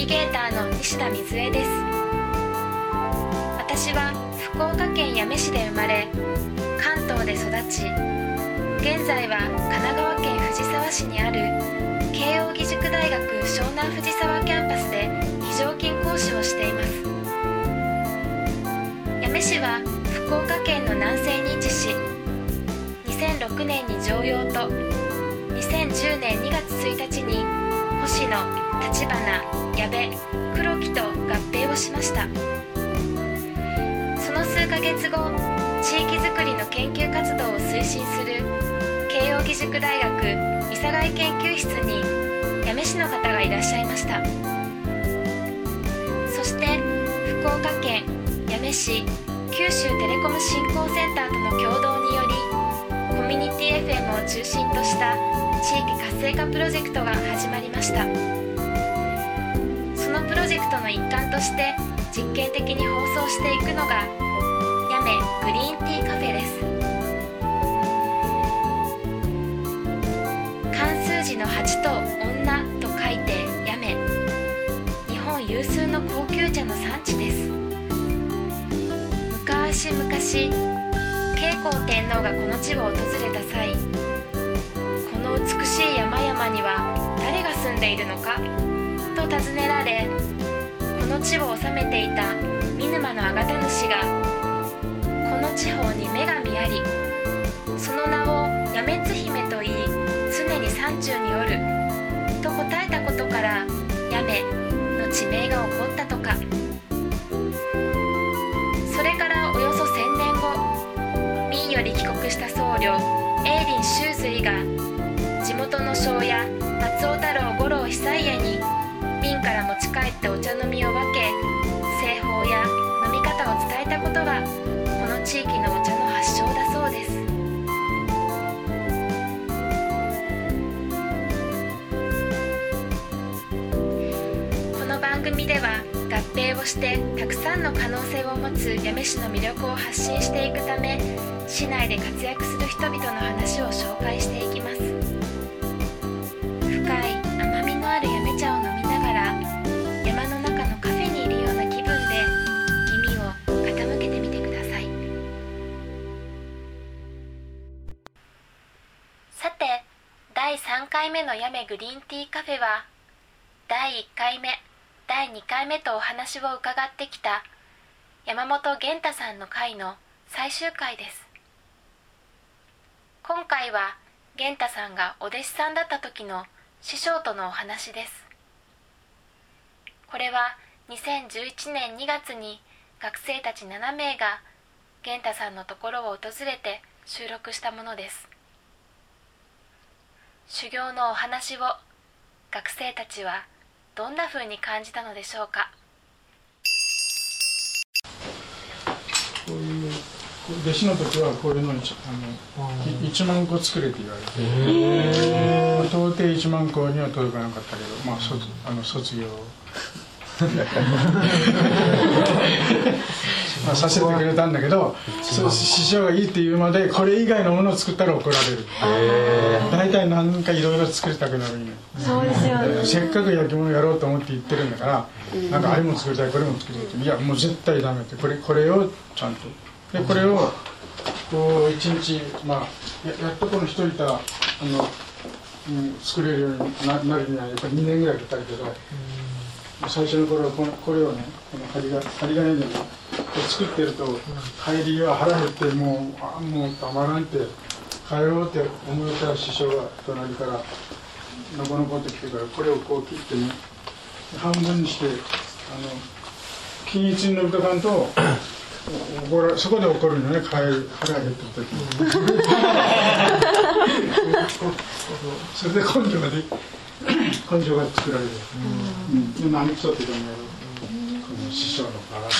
ゲーターの西田瑞恵です。私は福岡県八女市で生まれ、関東で育ち、現在は神奈川県藤沢市にある慶應義塾大学湘南藤沢キャンパスで非常勤講師をしています。八女市は福岡県の南西に位置し、2006年に常陽と2010年2月1日に星野、立花、矢部、黒木と合併をしました。その数ヶ月後、地域づくりの研究活動を推進する慶應義塾大学伊佐貝研究室に八女市の方がいらっしゃいました。そして福岡県八女市九州テレコム振興センターとの共同により、コミュニティ FM を中心とした地域活性化プロジェクトが始まりました。そのプロジェクトの一環として実験的に放送していくのが八女グリーンティーカフェです。漢数字の8と女と書いて八女。日本有数の高級茶の産地です。昔々、慶光天皇がこの地を訪れた際、この美しい山々には誰が住んでいるのかと尋ねられ、この地を治めていた見沼のあがた主が、この地方に女神あり、その名を八女津姫と言い、常に山中におると答えたことから八女の地名が起こったとか。それからおよそ1000年後、明より帰国した僧侶永林宗瑞が地元の庄屋松尾太郎五郎久家に明から持ち帰ってお茶飲みを分け、製法や飲み方を伝えたことがこの地域のお茶の発祥だそうです。この番組では合併をしてたくさんの可能性を持つ八女市の魅力を発信していくため、市内で活躍する人々の話を紹介していきます。深い甘みのある八女茶を飲みながら、山の中のカフェにいるような気分で耳を傾けてみてください。さて、第3回目の八女グリーンティーカフェは、第1回目第2回目とお話を伺ってきた山本源太さんの会の最終回です。今回は源太さんがお弟子さんだった時の師匠とのお話です。これは2011年2月に学生たち7名が源太さんのところを訪れて収録したものです。修行のお話を学生たちはどんな風に感じたのでしょうか。 こういう弟子の時はこういうのに1万個作れって言われて、到底1万個には届かなかったけど、まあ卒業まあさせてくれたんだけど、師匠がいいって言うまでこれ以外のものを作ったら怒られる。大体何かいろいろ作りたくなるんよ。そうですよね。せっかく焼き物やろうと思って言ってるんだから、なんかあれも作りたいこれも作りたいって、いやもう絶対ダメって、これをちゃんとで、これをこう一日、まあ やっとこの一人いたら作れるようになるにはやっぱり2年ぐらいかかるけど、最初の頃はこれをね、この針金でね作ってると、帰りは腹減ってもうたまらんって帰ろうって思った師匠が隣からのこのこって来てから、これをこう切ってね半分にして均一に伸びとかんとそこで怒るのね、腹減ってる時にそれで根性が作られる。何くそって言うんだけど、この師匠のバラ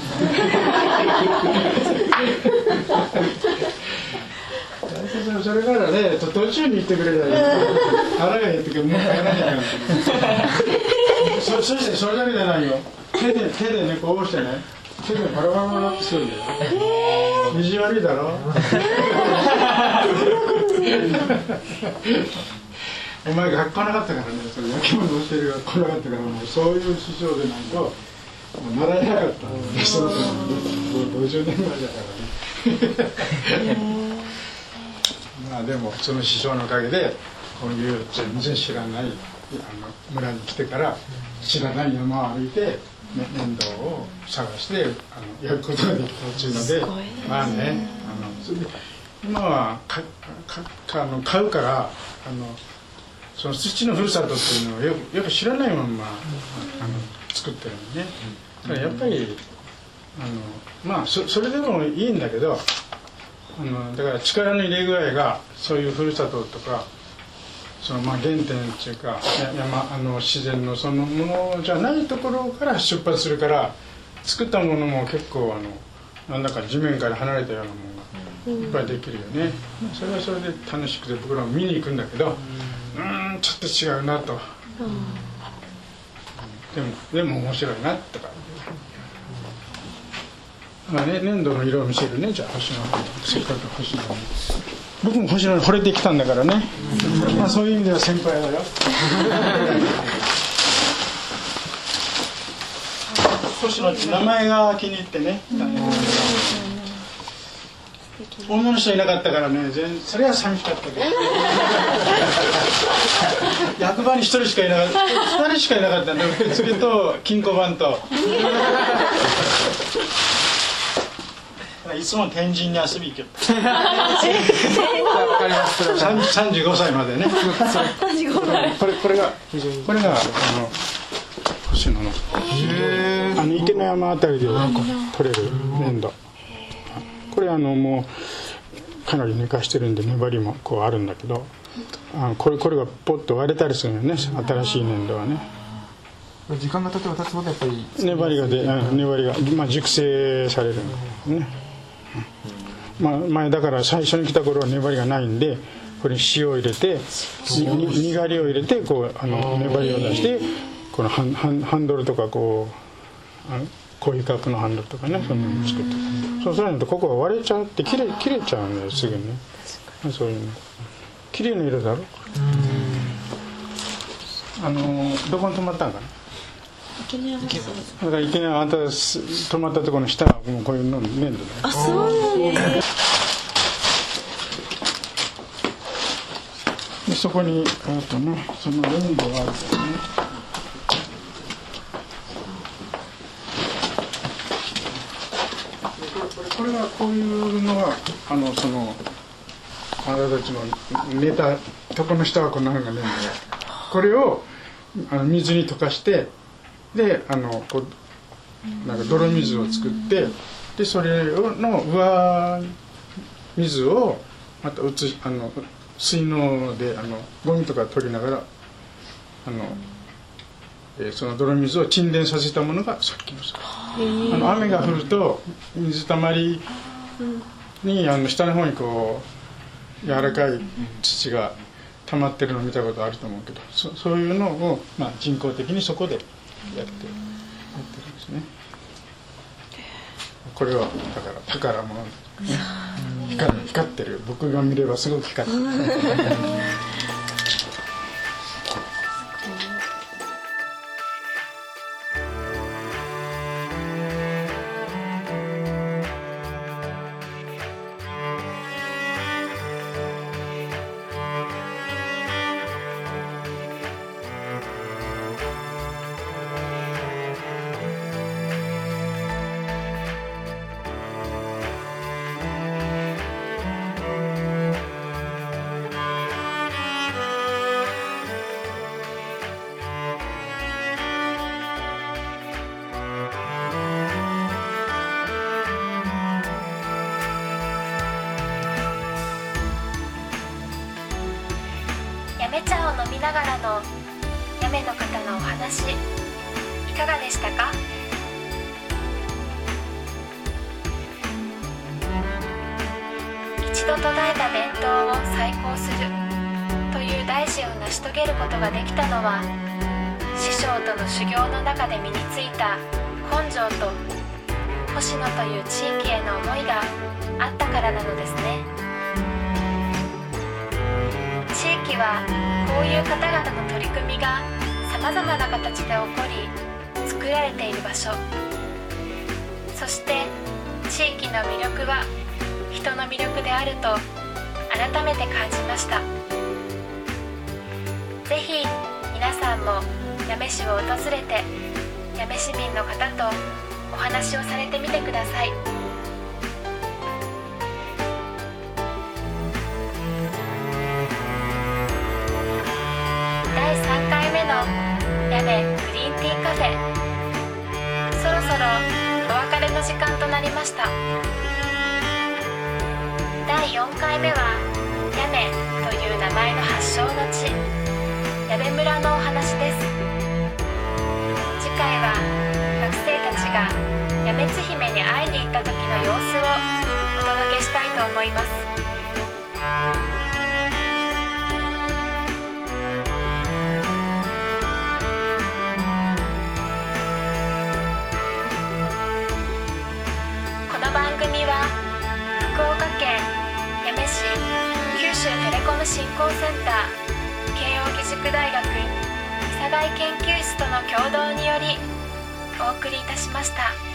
それからね、途中に言ってくれたら腹が減ってくる、もう帰らないからそしてそれだけじゃないよ、手でねこう押してね、手でバラバラバラってするんだよ。意地悪いだろお前学校なかったからね、それ焼き物教える学校なかったから、もうそういう師匠でないともう習えなかったんですよ。50年前だからね。まあでもその師匠のおかげでこういう全然知らない村に来てから知らない山を歩いて粘土を探して焼くことができたっていうので、まあね、それで今は買うからその土のふるさとっていうのをよく知らないまんま作ってるのね。だからやっぱりまあそれでもいいんだけど、だから力の入れ具合がそういうふるさととかそのまあ原点っていうか自然のそのものじゃないところから出発するから、作ったものも結構なんだか地面から離れたようなものがいっぱいできるよね。それはそれで楽しくて僕らも見に行くんだけど、ちょっと違うなと、でも面白いなとか。まあね、粘土の色を見せるね。じゃあ星の、せっかく星の、僕も星の惚れてきたんだからね。まあそういう意味では先輩だよ。星の名前が気に入ってね。女の人いなかったからね、それは寂しかったけど。役場に一人しかいなかった、2人しかいなかったんだ。それと金庫番と。いつも天神に遊び行けば35歳までね。これが星野の池の山あたりで取れる粘土。これもうかなり寝かしてるんで粘りもこうあるんだけど、これがポッと割れたりするよね、新しい粘土はね。 時間が経てば経つほどやっぱり粘りが、まあ、熟成されるんだよね。前だから最初に来た頃は粘りがないんで、これに塩を入れてにがりを入れてこう粘りを出して、このハンドルとかこうコーヒーカップのハンドルとかね、そんなの作って、そうするとここが割れちゃって切れちゃうんだよすぐにね。そういうの綺麗な色だろ。どこに止まったんかな。だからいきなりあんた止まったところの下はもうこういうの粘土だよ。 あ、そうなんです。 でそこにその粘土があるからね。これはこういうのがあなたたちの寝たとこの下はこんなのが粘土で、これを水に溶かして、でこうなんか泥水を作って、でそれの上水をまた水のでゴミとか取りながらその泥水を沈殿させたものがさっきの雨が降ると水たまりに下の方にこう柔らかい土が溜まってるのを見たことあると思うけど、そういうのを、まあ、人工的にそこでやってるんですね。これはだから宝物、光ってる。僕が見ればすごく光ってる。 やめ茶を飲みながらのやめの方のお話、いかがでしたか？一度途絶えた伝統を再興するという大事を成し遂げることができたのは、師匠との修行の中で身についた根性と星野という地域への思いがあったからなのですね。地域駅はこういう方々の取り組みがさまざまな形で起こり作られている場所、そして地域の魅力は人の魅力であると改めて感じました。ぜひ皆さんも八女市を訪れて八女市民の方とお話をされてみてください。第3回目の八女グリーンティーカフェ、そろそろお別れの時間となりました。第4回目は八女という名前の発祥の地、八女村のお話です。次回は学生たちが八女津姫に会いに行った時の様子をお届けしたいと思います。この番組は福岡県八女市九州テレコム振興センター、慶應義塾大学伊佐貝研究室との共同によりお送りいたしました。